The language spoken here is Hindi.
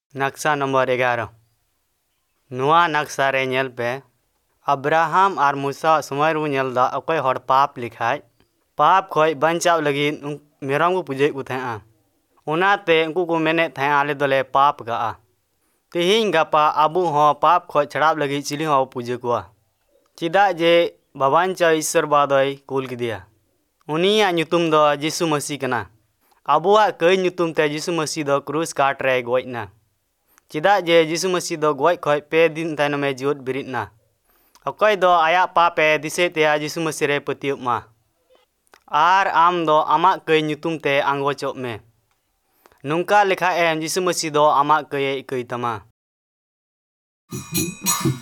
नक्शा नंबर 11 नुआ नक्शा रे नेल पे अब्राहम और मूसा समय रू नेल दा अकोय हर पाप लिखाय पाप खोय बंचाव लगी मेरम को पूजे को थे उनाते उनको को मेने थे आले दले पाप गा तिहिंग गपा अबू हो पाप खोय छड़ाब लगी चिली हो पूजे को चिदा जे बाबांचा ईश्वर बादय कुल किदिया उनिया ᱧᱩᱛᱩᱢ दो यीशु मसीह कना अबुआ कई ᱧᱩᱛᱩᱢ ते यीशु मसीह दो क्रूस काट रे गोइना चिदा जे यीशु मसीह दो गोय खोय पे दिन तायनमे जियोत बिरितना अकोय दो आया पापे दिसे ते यीशु मसीह रे पतियुप मा आर आम दो आमा कई ᱧᱩᱛᱩᱢ ते आंगोचोप में नुंका लिखा एम यीशु मसीह दो आमा कई तमा